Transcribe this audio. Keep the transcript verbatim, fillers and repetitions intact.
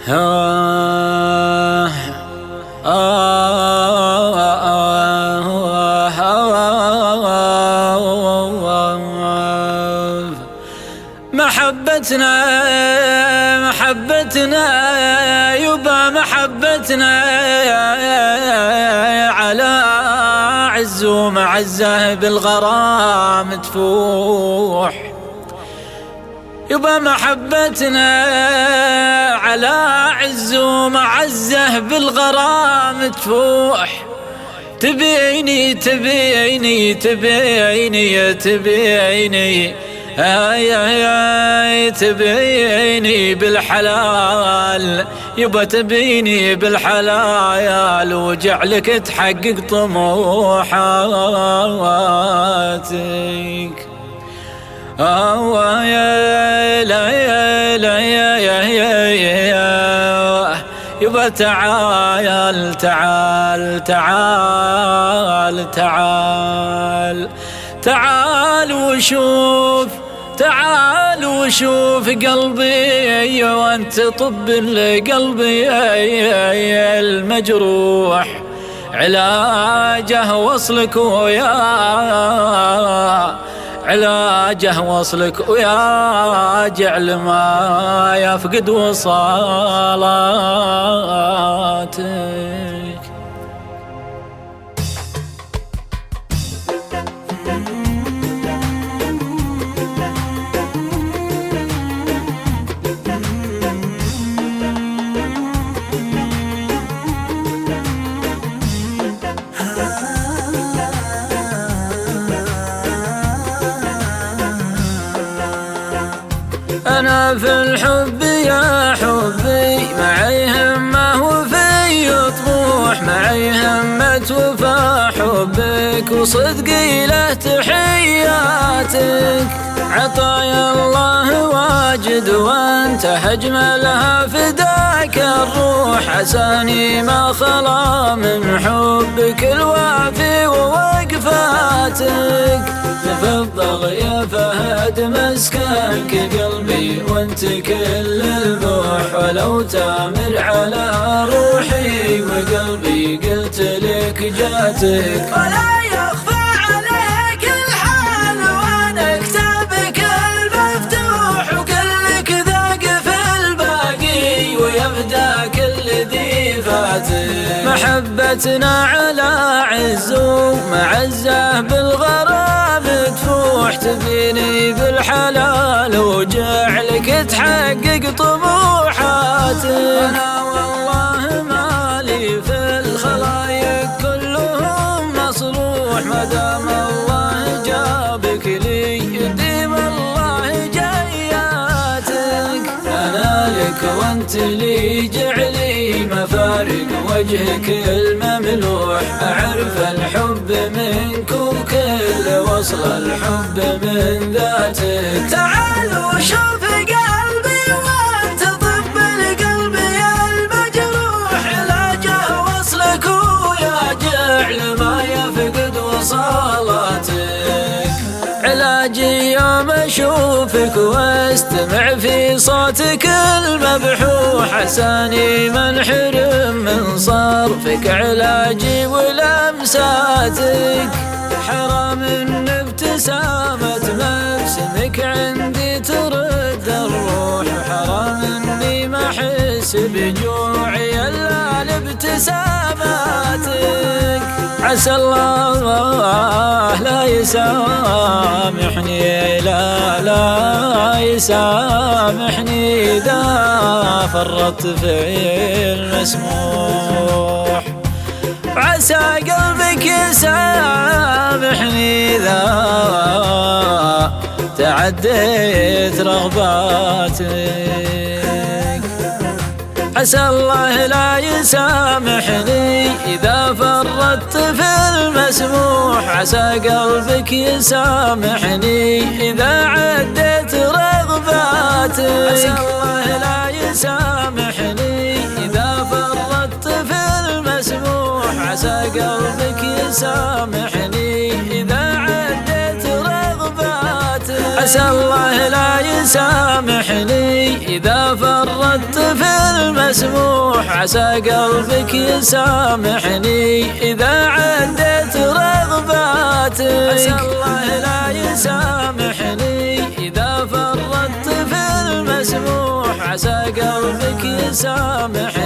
آه آه آه محبتنا محبتنا يبا محبتنا على عز ومعزه بالغرام تفوح، يبا محبتنا على عز ومعزه بالغرام تفوح. تبيني تبيني تبيني تبيني هاي هاي تبيني بالحلال، يبا تبيني بالحلال وجعلك تحقق طموحاتك. آه يا لا يا لا يا يا يا يبا تعال تعال تعال تعال تعال وشوف تعال وشوف قلبي وانت طب القلبي المجروح، علاجه وصلك ويا علاجه وصلك ويا جعل ما يفقد وصالاتك. أنا في الحب يا حبي معي همة وفي طموح، معي همة وفا حبك وصدقي له تحياتك. عطايا الله واجد وانت أجملها فداك الروح، عساني ما خلا من حبك الوافي ووقفاتك. تفضل يا فهد مسكنك قلبي وانت كل البوح، ولو تامر على روحي وقلبي قلت لك جاتك. ولا يخفى عليك الحال وانا كتابك المفتوح، وكلك ذاق في الباقي ويبدا كل ذي فاتك. محبتنا على عز ومعزه بالغرام تفوح، تبيني بالحلال وجعلك تحقق طموحاتك. أنا والله مالي في الخلايق كلهم مصلوح، ما دام الله جابك لي يديم الله جياتك. أنا لك وانت لي جعلي مفارق وجهك المملوح، أعرف الحب منك وكل وصل الحب من ذاتك. تعال وشوف قلبي وانت طب القلب يا المجروح، علاجه وصلك ويا جعل ما يفقد وصالاتك. علاجي يوم اشوفك واستمع في صوتك المبحوح، عساني منحرم من صرفك علاجي ولمساتك. حرام ان ابتسامة مبسمك عندي ترد الروح، حرام اني ما احس بجوعي الا لابتساماتك. عسى الله لا يسامحني لا لا يسامحني إذا فرطت في المسموح، عسى قلبك يسامحني إذا تعديت رغباتك. عسى الله لا يسامحني إذا فرطت في المسموح، عسى قلبك يسامحني إذا عديت رغباتك. عسى الله لا يسامحني إذا فرطت في المسموح، عسى قلبك يسامحني إذا عديت رغباتك. عسى الله لا يسامحني إذا فرطت في المسموح، عسى قلبك يسامحني إذا عديت رغباتك. عسى الله لا يسامحني إذا فرطت في المسموح، عسى قلبك يسامحني